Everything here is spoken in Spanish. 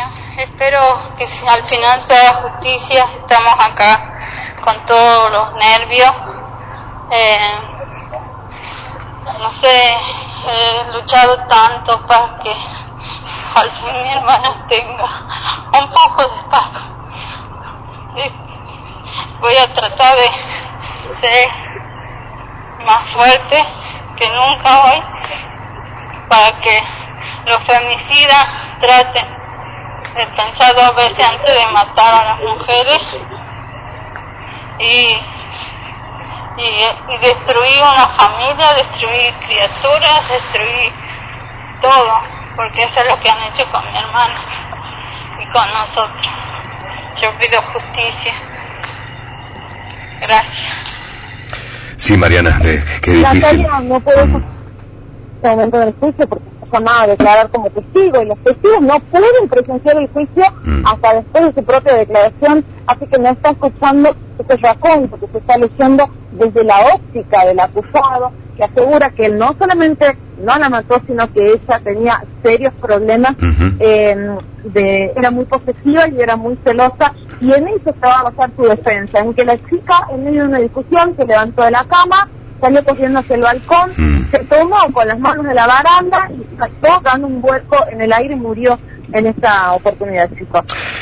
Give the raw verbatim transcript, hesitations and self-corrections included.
espero que si al final se haga justicia. Estamos acá con todos los nervios. Eh, no sé, he luchado tanto para que al fin mi hermana tenga un poco de paz. Y voy a tratar de ser más fuerte que nunca hoy para que los femicidas traten de pensar dos veces antes de matar a las mujeres y, y, y destruir una familia, destruir criaturas, destruir todo, porque eso es lo que han hecho con mi hermana y con nosotros. Yo pido justicia. Gracias. Sí, Mariana, de, qué difícil. Natalia no puede mm. este momento del juicio porque está llamada a declarar como testigo y los testigos no pueden presenciar el juicio mm. hasta después de su propia declaración, así que no está escuchando ese razón porque se está leyendo desde la óptica del acusado, que asegura que él no solamente no la mató, sino que ella tenía serios problemas, uh-huh. eh, de, era muy posesiva y era muy celosa, y en eso se va a basar su defensa, en que la chica, en medio de una discusión, se levantó de la cama, salió corriendo hacia el balcón, uh-huh. se tomó con las manos de la baranda y saltó dando un vuelco en el aire y murió en esta oportunidad, chicos.